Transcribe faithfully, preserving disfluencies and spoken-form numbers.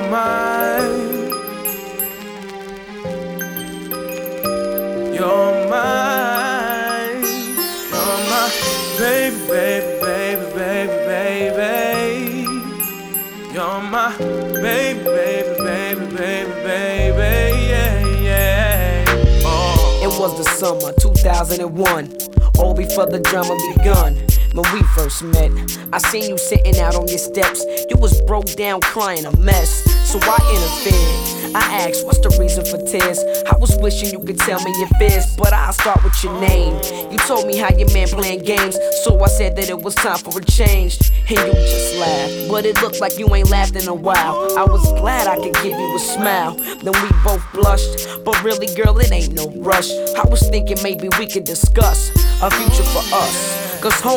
mine. You're mine. You're my baby, baby, baby, baby, baby. You're my baby, baby, baby, baby, baby, yeah, yeah. Oh. It was the summer two thousand one, all before the drama begun. When we first met, I seen you sitting out on your steps. You was broke down crying a mess, so I interfered. I asked, what's the reason for tears? I was wishing you could tell me your fears, but I'll start with your name. You told me how your man playing games, so I said that it was time for a change. And you just laughed, but it looked like you ain't laughed in a while. I was glad I could give you a smile. Then we both blushed, but really girl, it ain't no rush. I was thinking maybe we could discuss a future for us, cause home